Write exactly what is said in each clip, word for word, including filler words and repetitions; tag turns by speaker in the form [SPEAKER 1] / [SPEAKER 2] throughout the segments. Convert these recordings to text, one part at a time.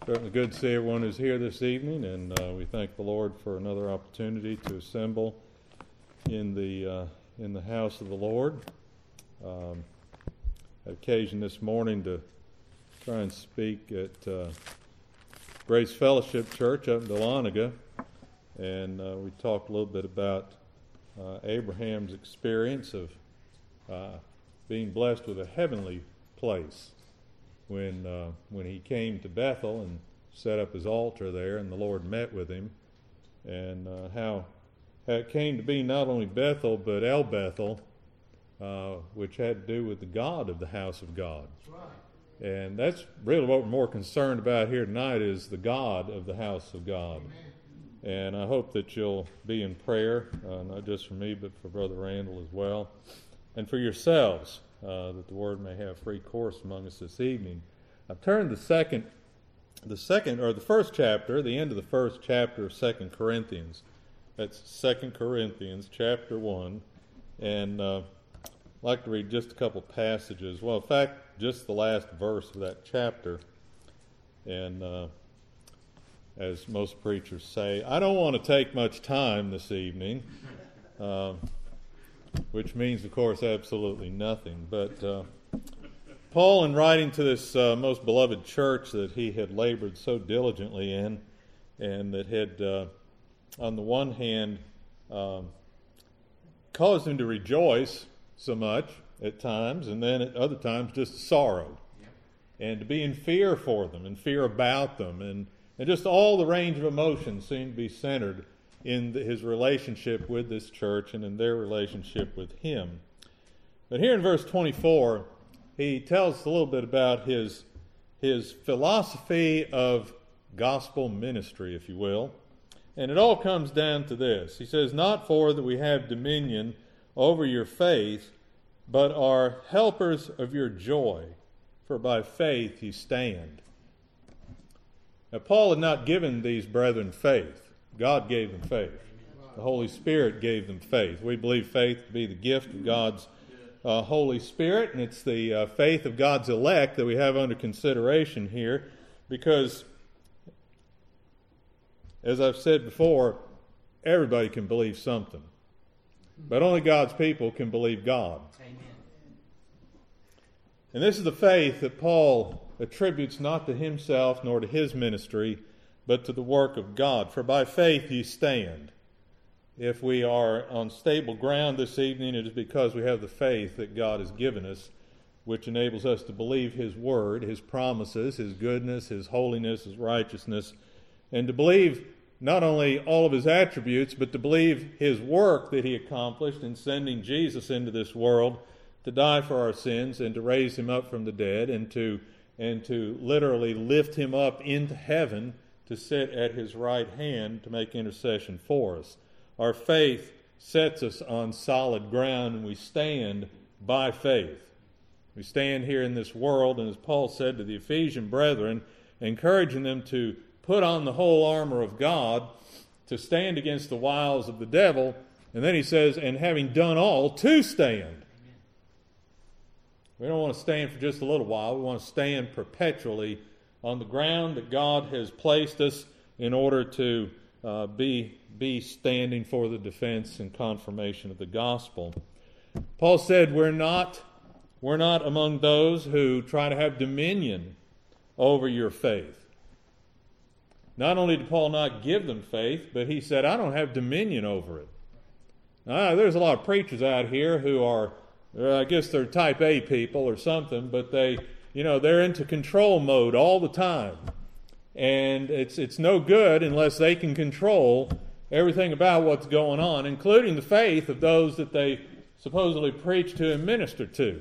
[SPEAKER 1] Certainly good to see everyone who's here this evening, and uh, we thank the Lord for another opportunity to assemble in the uh, in the house of the Lord. Um, had occasion this morning to try and speak at uh, Grace Fellowship Church up in Dahlonega, and uh, we talked a little bit about uh, Abraham's experience of uh, being blessed with a heavenly place. When uh, when he came to Bethel and set up his altar there, and the Lord met with him, and uh, how, how it came to be not only Bethel but El Bethel, uh, which had to do with the God of the house of God. That's right. And that's really what we're more concerned about here tonight, is the God of the house of God. Amen. And I hope that you'll be in prayer, uh, not just for me but for Brother Randall as well, and for yourselves. Uh, that the Word may have free course among us this evening. I've turned the second, the second, or the first chapter, the end of the first chapter of Second Corinthians. That's Second Corinthians, chapter one, and uh, I'd like to read just a couple passages. Well, in fact, just the last verse of that chapter. And uh, as most preachers say, I don't want to take much time this evening. Uh, which means, of course, absolutely nothing. But uh, Paul, in writing to this uh, most beloved church that he had labored so diligently in, and that had, uh, on the one hand, um, caused him to rejoice so much at times, and then at other times just sorrow, and to be in fear for them, and fear about them, and, and just all the range of emotions seemed to be centered in the, his relationship with this church and in their relationship with him. But here in verse twenty-four, he tells us a little bit about his, his philosophy of gospel ministry, if you will. And it all comes down to this. He says, not for that we have dominion over your faith, but are helpers of your joy, for by faith ye stand. Now, Paul had not given these brethren faith. God gave them faith. The Holy Spirit gave them faith. We believe faith to be the gift of God's uh, Holy Spirit, and it's the uh, faith of God's elect that we have under consideration here, because, as I've said before, everybody can believe something, but only God's people can believe God. Amen. And this is the faith that Paul attributes not to himself nor to his ministry, but to the work of God. For by faith ye stand. If we are on stable ground this evening, it is because we have the faith that God has given us, which enables us to believe His Word, His promises, His goodness, His holiness, His righteousness, and to believe not only all of His attributes, but to believe His work that He accomplished in sending Jesus into this world to die for our sins and to raise Him up from the dead, and to, and to literally lift Him up into heaven to sit at His right hand to make intercession for us. Our faith sets us on solid ground, and we stand by faith. We stand here in this world, and as Paul said to the Ephesian brethren, encouraging them to put on the whole armor of God to stand against the wiles of the devil, and then he says, and having done all, to stand. We don't want to stand for just a little while. We want to stand perpetually on the ground that God has placed us in order to uh, be, be standing for the defense and confirmation of the gospel. Paul said we're not, we're not among those who try to have dominion over your faith. Not only did Paul not give them faith, but he said, I don't have dominion over it. Now, there's a lot of preachers out here who are, I guess they're type A people or something, but they You know, they're into control mode all the time. And it's it's no good unless they can control everything about what's going on, including the faith of those that they supposedly preach to and minister to.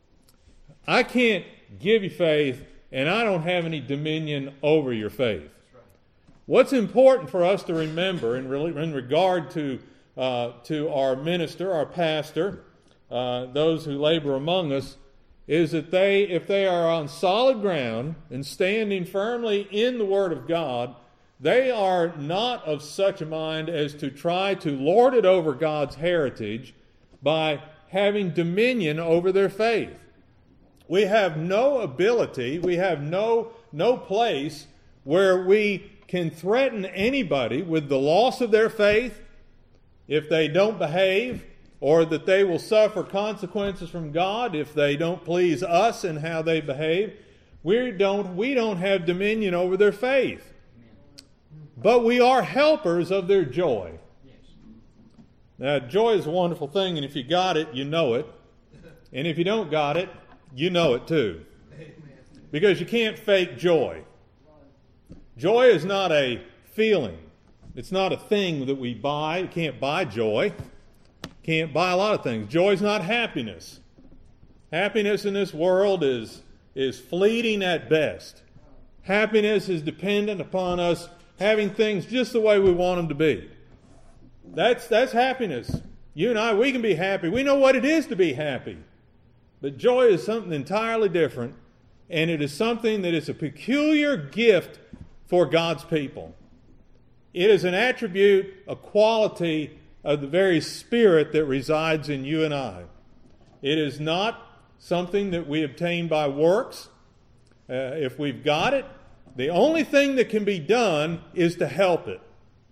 [SPEAKER 1] I can't give you faith, and I don't have any dominion over your faith. What's important for us to remember in, really, in regard to, uh, to our minister, our pastor, uh, those who labor among us, is that they, if they are on solid ground and standing firmly in the Word of God, they are not of such a mind as to try to lord it over God's heritage by having dominion over their faith. We have no ability, we have no, no place where we can threaten anybody with the loss of their faith if they don't behave, or that they will suffer consequences from God if they don't please us in how they behave. We don't, we don't have dominion over their faith. But we are helpers of their joy. Now, joy is a wonderful thing, and if you got it, you know it. And if you don't got it, you know it too. Because you can't fake joy. Joy is not a feeling. It's not a thing that we buy. You can't buy joy. Can't buy a lot of things. Joy is not happiness. Happiness in this world is, is fleeting at best. Happiness is dependent upon us having things just the way we want them to be. That's, that's happiness. You and I, we can be happy. We know what it is to be happy. But joy is something entirely different, and it is something that is a peculiar gift for God's people. It is an attribute, a quality of the very Spirit that resides in you and I. It is not something that we obtain by works. Uh, if we've got it, the only thing that can be done is to help it.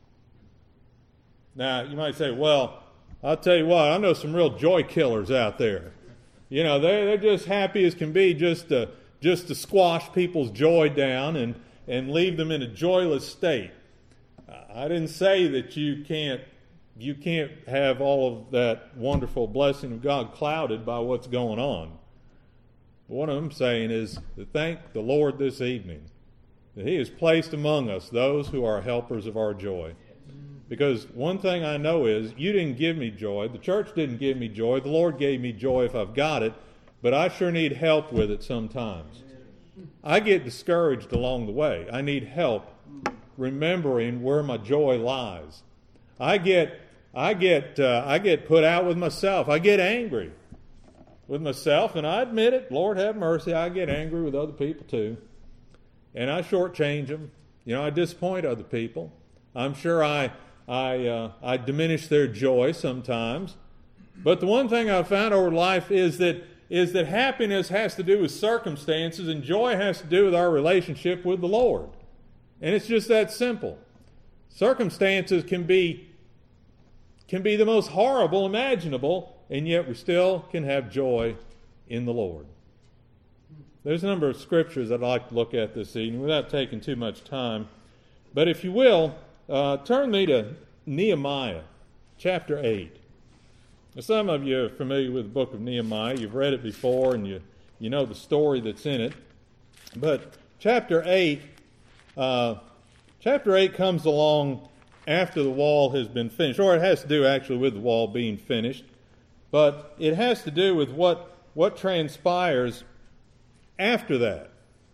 [SPEAKER 1] Now, you might say, well, I'll tell you what, I know some real joy killers out there. You know, they're, they're just happy as can be just to, just to squash people's joy down and, and leave them in a joyless state. I didn't say that you can't you can't have all of that wonderful blessing of God clouded by what's going on. But what I'm saying is to thank the Lord this evening that He has placed among us those who are helpers of our joy. Because one thing I know is you didn't give me joy. The church didn't give me joy. The Lord gave me joy if I've got it. But I sure need help with it sometimes. I get discouraged along the way. I need help remembering where my joy lies. I get, I get, uh, I get put out with myself. I get angry with myself, and I admit it. Lord have mercy, I get angry with other people too, and I shortchange them. You know, I disappoint other people. I'm sure I, I, uh, I diminish their joy sometimes. But the one thing I've found over life is that is that happiness has to do with circumstances, and joy has to do with our relationship with the Lord. And it's just that simple. Circumstances can be, can be the most horrible imaginable, and yet we still can have joy in the Lord. There's a number of scriptures I'd like to look at this evening without taking too much time. But if you will, uh, turn me to Nehemiah chapter eight. Now, some of you are familiar with the book of Nehemiah. You've read it before, and you, you know the story that's in it. But chapter eight... Uh, chapter eight comes along after the wall has been finished, or it has to do actually with the wall being finished, but it has to do with what, what transpires after that.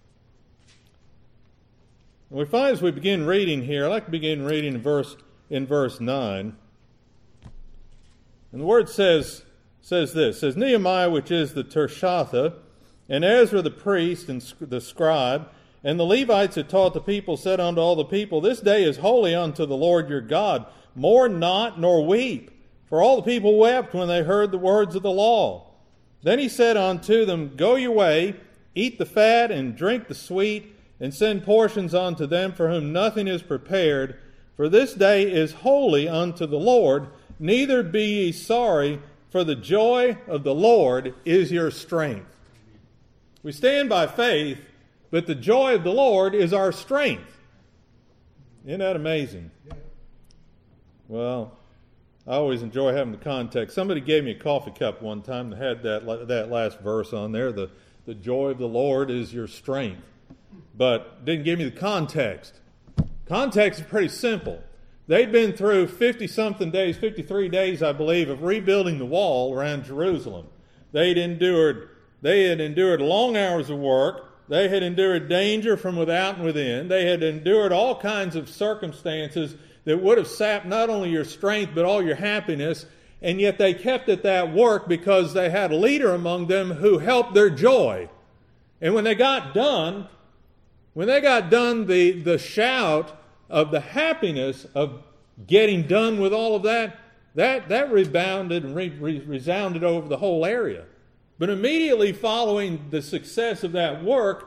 [SPEAKER 1] And we find as we begin reading here, I'd like to begin reading in verse, in verse nine. And the word says, says this, says, Nehemiah, which is the Tirshatha, and Ezra the priest and the scribe, and the Levites had taught the people, said unto all the people, This day is holy unto the Lord your God. Mourn not, nor weep. For all the people wept when they heard the words of the law. Then he said unto them, Go your way, eat the fat, and drink the sweet, and send portions unto them for whom nothing is prepared. For this day is holy unto the Lord. Neither be ye sorry, for the joy of the Lord is your strength. We stand by faith, but the joy of the Lord is our strength. Isn't that amazing? Well, I always enjoy having the context. Somebody gave me a coffee cup one time that had that that last verse on there. The, the joy of the Lord is your strength. But didn't give me the context. Context is pretty simple. They'd been through fifty-something days, fifty-three days, I believe, of rebuilding the wall around Jerusalem. They'd endured, they had endured long hours of work. They had endured danger from without and within. They had endured all kinds of circumstances that would have sapped not only your strength but all your happiness, and yet they kept at that work because they had a leader among them who helped their joy. And when they got done, when they got done, the, the shout of the happiness of getting done with all of that, that, that rebounded and re, re, resounded over the whole area. But immediately following the success of that work,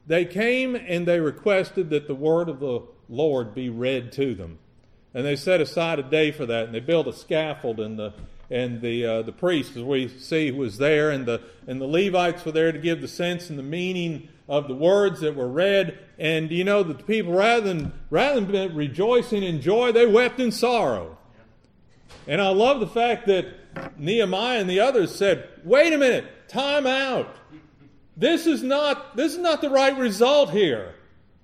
[SPEAKER 1] they came and they requested that the word of the Lord be read to them. And they set aside a day for that, and they built a scaffold, and the and the uh, the priest, as we see, was there, and the and the Levites were there to give the sense and the meaning of the words that were read. And you know that the people, rather than rather than rejoicing in joy, they wept in sorrow. And I love the fact that Nehemiah and the others said, "Wait a minute, time out. This is not this is not the right result here.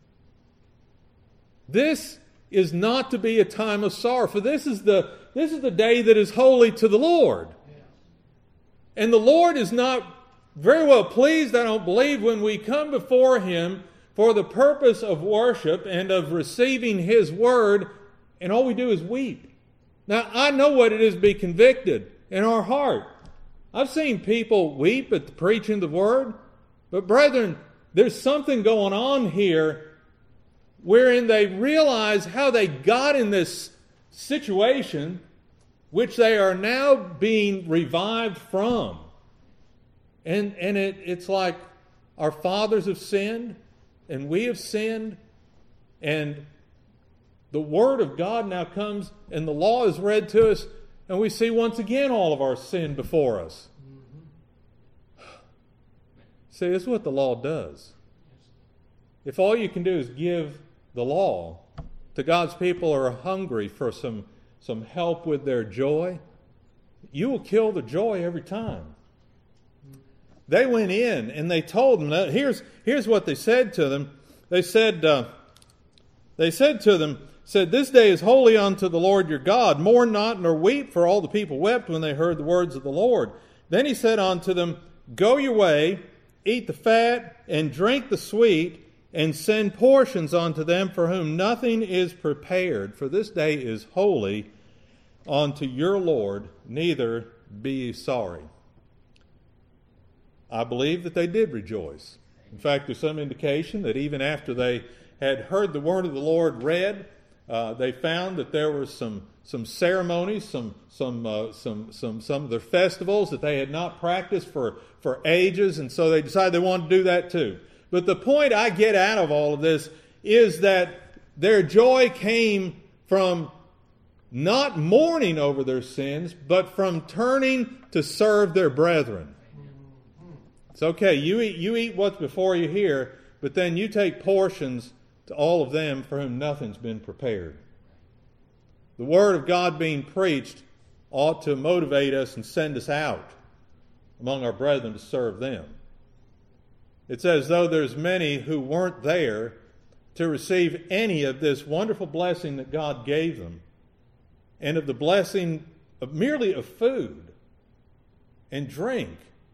[SPEAKER 1] This is not to be a time of sorrow, for this is the this is the day that is holy to the Lord." And the Lord is not very well pleased, I don't believe, when we come before Him for the purpose of worship and of receiving His word, and all we do is weep. Now, I know what it is to be convicted in our heart. I've seen people weep at the preaching of the word, but brethren, there's something going on here wherein they realize how they got in this situation which they are now being revived from. And and it, it's like our fathers have sinned, and we have sinned, and the Word of God now comes, and the law is read to us, and we see once again all of our sin before us. Mm-hmm. See, this is what the law does. If all you can do is give the law to God's people who are hungry for some, some help with their joy, you will kill the joy every time. They went in and they told them that here's here's what they said to them. They said uh, they said to them, said, "This day is holy unto the Lord your God. Mourn not nor weep," for all the people wept when they heard the words of the Lord. Then he said unto them, "Go your way, eat the fat, and drink the sweet, and send portions unto them for whom nothing is prepared. For this day is holy unto your Lord, neither be ye sorry." I believe that they did rejoice. In fact, there's some indication that even after they had heard the word of the Lord read, uh, they found that there were some some ceremonies, some some uh, some some some of their festivals that they had not practiced for for ages, and so they decided they wanted to do that too. But the point I get out of all of this is that their joy came from not mourning over their sins, but from turning to serve their brethren. It's okay, you eat, you eat what's before you here, but then you take portions to all of them for whom nothing's been prepared. The Word of God being preached ought to motivate us and send us out among our brethren to serve them. It's as though there's many who weren't there to receive any of this wonderful blessing that God gave them, and of the blessing of merely of food and drink.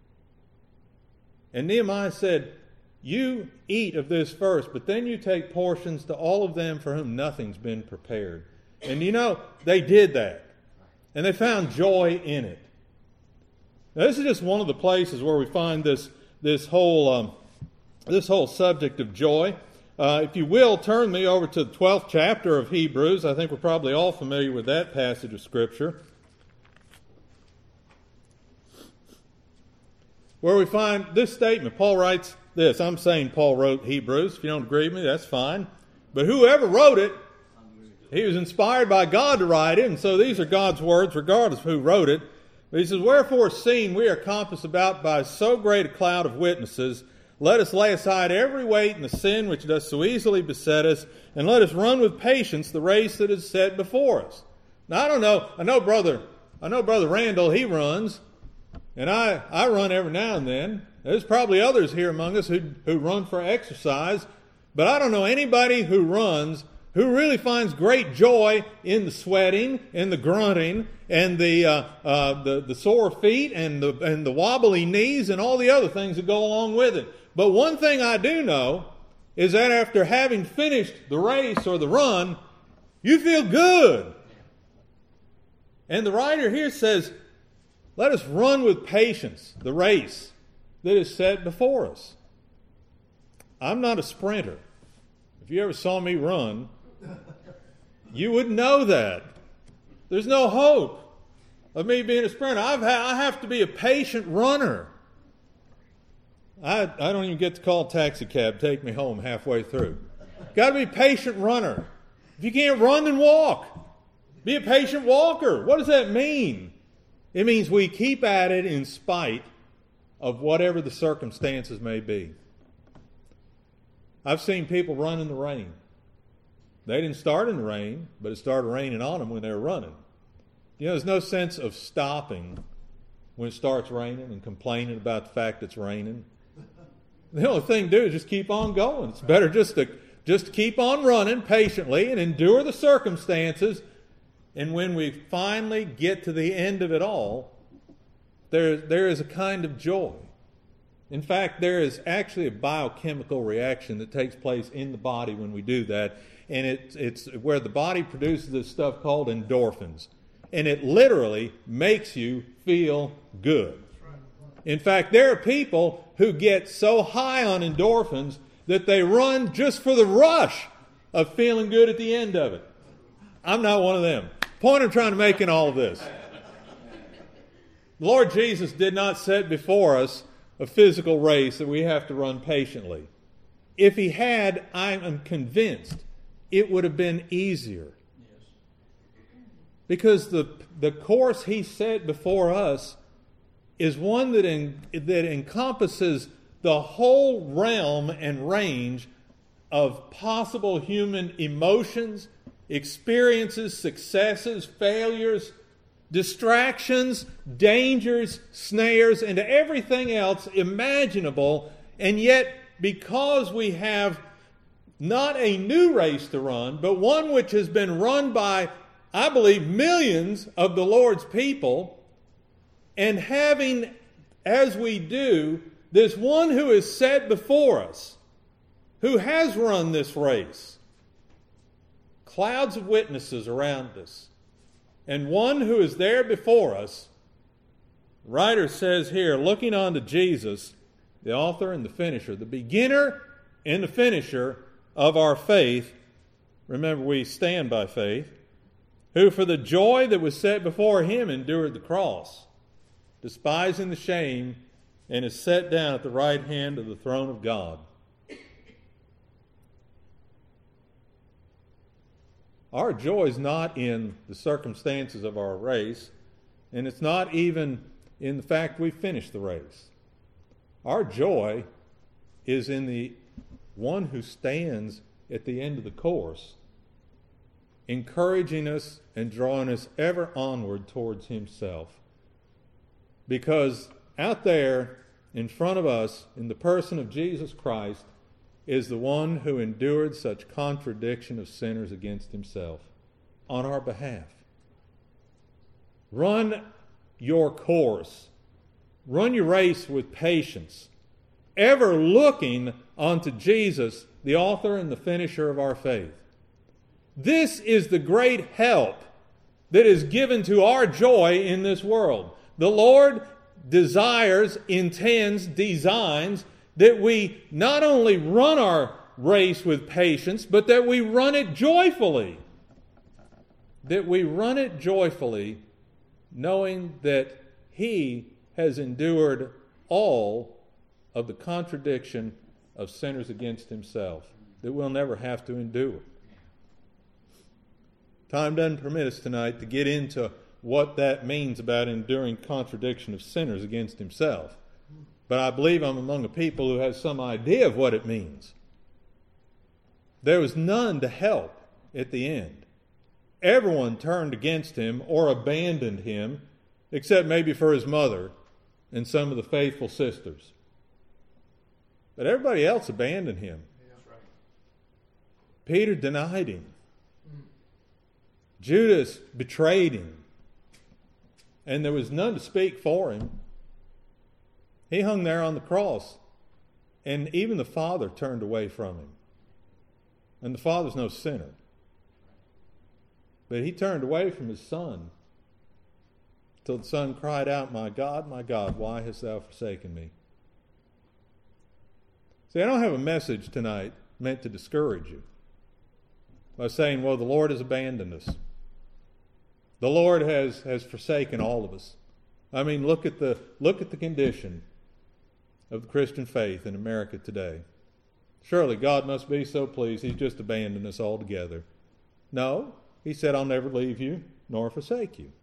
[SPEAKER 1] And Nehemiah said, "You eat of this first, but then you take portions to all of them for whom nothing's been prepared." And you know, they did that. And they found joy in it. Now, this is just one of the places where we find this, this whole um, this whole subject of joy. Uh, if you will, turn me over to the twelfth chapter of Hebrews. I think we're probably all familiar with that passage of Scripture, where we find this statement. Paul writes this. I'm saying Paul wrote Hebrews. If you don't agree with me, that's fine. But whoever wrote it, he was inspired by God to write it, and so these are God's words regardless of who wrote it. But he says, "Wherefore, seeing we are compassed about by so great a cloud of witnesses, let us lay aside every weight and the sin which does so easily beset us, and let us run with patience the race that is set before us." Now, I don't know. I know brother. I know brother Randall. He runs, and I I run every now and then. There's probably others here among us who who run for exercise, but I don't know anybody who runs who really finds great joy in the sweating, and the grunting, and the uh, uh, the the sore feet, and the and the wobbly knees, and all the other things that go along with it. But one thing I do know is that after having finished the race or the run, you feel good. And the writer here says, "Let us run with patience the race that is set before us." I'm not a sprinter. If you ever saw me run, you would know that. There's no hope of me being a sprinter. I've ha- I have to be a patient runner. I, I don't even get to call a taxi cab, take me home halfway through. Got to be a patient runner. If you can't run, then walk. Be a patient walker. What does that mean? It means we keep at it in spite of whatever the circumstances may be. I've seen people run in the rain. They didn't start in the rain, but it started raining on them when they were running. You know, there's no sense of stopping when it starts raining and complaining about the fact it's raining. The only thing to do is just keep on going. It's better just to just keep on running patiently and endure the circumstances. And when we finally get to the end of it all, there, there is a kind of joy. In fact, there is actually a biochemical reaction that takes place in the body when we do that. And it, it's where the body produces this stuff called endorphins. And it literally makes you feel good. In fact, there are people who get so high on endorphins that they run just for the rush of feeling good at the end of it. I'm not one of them. Point I'm trying to make in all of this. The Lord Jesus did not set before us a physical race that we have to run patiently. If he had, I am convinced it would have been easier. Because the the course he set before us is one that in, that encompasses the whole realm and range of possible human emotions, experiences, successes, failures, distractions, dangers, snares, and everything else imaginable. And yet, because we have not a new race to run, but one which has been run by, I believe, millions of the Lord's people, and having, as we do, this one who is set before us, who has run this race, clouds of witnesses around us, and one who is there before us, the writer says here, looking on to Jesus, the author and the finisher, the beginner and the finisher of our faith. Remember, we stand by faith. Who for the joy that was set before him endured the cross, despising the shame, and is set down at the right hand of the throne of God. Our joy is not in the circumstances of our race, and it's not even in the fact we finished the race. Our joy is in the one who stands at the end of the course, encouraging us and drawing us ever onward towards himself. Because out there in front of us, in the person of Jesus Christ, is the one who endured such contradiction of sinners against himself on our behalf. Run your course. Run your race with patience, ever looking unto Jesus, the author and the finisher of our faith. This is the great help that is given to our joy in this world. The Lord desires, intends, designs that we not only run our race with patience, but that we run it joyfully. That we run it joyfully, knowing that he has endured all of the contradiction of sinners against himself, that we'll never have to endure. Time doesn't permit us tonight to get into what that means about enduring contradiction of sinners against himself. But I believe I'm among a people who has some idea of what it means. There was none to help at the end. Everyone turned against him or abandoned him, except maybe for his mother and some of the faithful sisters. But everybody else abandoned him. Yeah. Peter denied him. Mm. Judas betrayed him. And there was none to speak for him. He hung there on the cross, and even the Father turned away from him. And the Father's no sinner. But he turned away from his Son till the Son cried out, "My God, my God, why hast thou forsaken me?" See, I don't have a message tonight meant to discourage you by saying, well, the Lord has abandoned us. The Lord has, has forsaken all of us. I mean, look at the look at the condition of the Christian faith in America today. Surely God must be so pleased He's just abandoned us altogether. No, He said, I'll never leave you nor forsake you.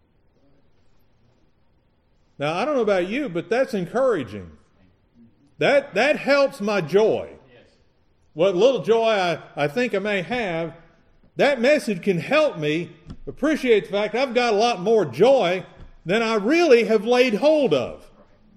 [SPEAKER 1] Now, I don't know about you, but that's encouraging. That, that helps my joy. What little joy I, I think I may have, that message can help me appreciate the fact I've got a lot more joy than I really have laid hold of.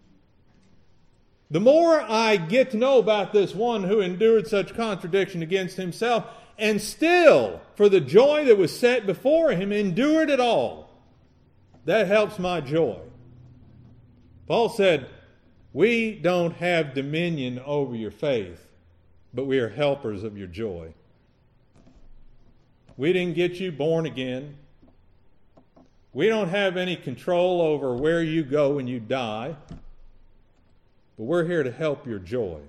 [SPEAKER 1] The more I get to know about this one who endured such contradiction against himself, and still, for the joy that was set before him, endured it all, that helps my joy. Paul said, we don't have dominion over your faith, but we are helpers of your joy. We didn't get you born again. We don't have any control over where you go when you die, but we're here to help your joy.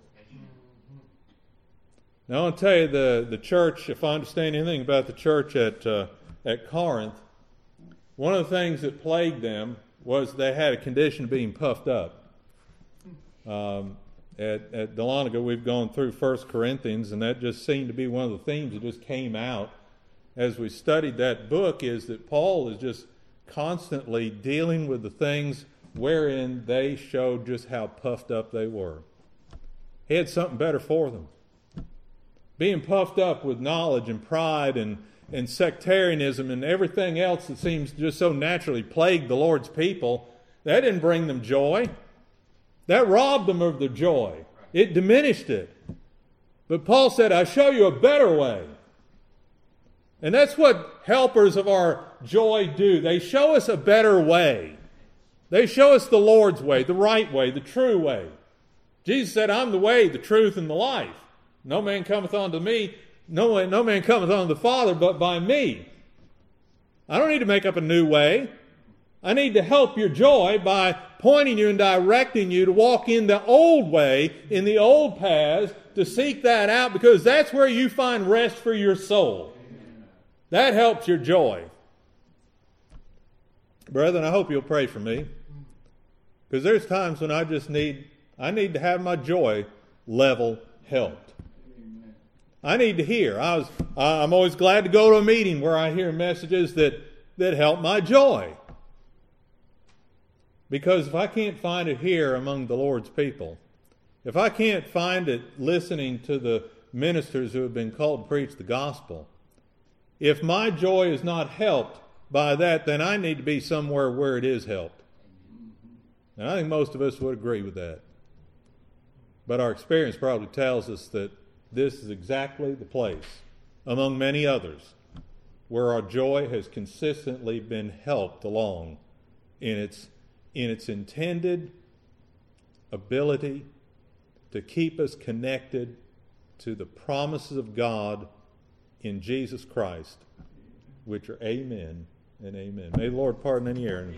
[SPEAKER 1] Now, I'll tell you, the, the church, if I understand anything about the church at, uh, at Corinth, one of the things that plagued them was they had a condition of being puffed up. Um, at, at Dahlonega, we've gone through First Corinthians, and that just seemed to be one of the themes that just came out as we studied that book, is that Paul is just constantly dealing with the things wherein they showed just how puffed up they were. He had something better for them. Being puffed up with knowledge and pride and, and sectarianism and everything else that seems just so naturally plagued the Lord's people, that didn't bring them joy. That robbed them of their joy. It diminished it. But Paul said, I show you a better way. And that's what helpers of our joy do. They show us a better way. They show us the Lord's way, the right way, the true way. Jesus said, I'm the way, the truth, and the life. No man cometh unto me, no man, no man cometh unto the Father but by me. I don't need to make up a new way. I need to help your joy by pointing you and directing you to walk in the old way, in the old paths, to seek that out, because that's where you find rest for your soul. That helps your joy. Brethren, I hope you'll pray for me, because there's times when I just need, I need to have my joy level helped. I need to hear. I was, I'm always glad to go to a meeting where I hear messages that, that help my joy. Because if I can't find it here among the Lord's people, if I can't find it listening to the ministers who have been called to preach the gospel, if my joy is not helped by that, then I need to be somewhere where it is helped. And I think most of us would agree with that. But our experience probably tells us that this is exactly the place, among many others, where our joy has consistently been helped along in its in its intended ability to keep us connected to the promises of God in Jesus Christ, which are amen and amen. May the Lord pardon any error.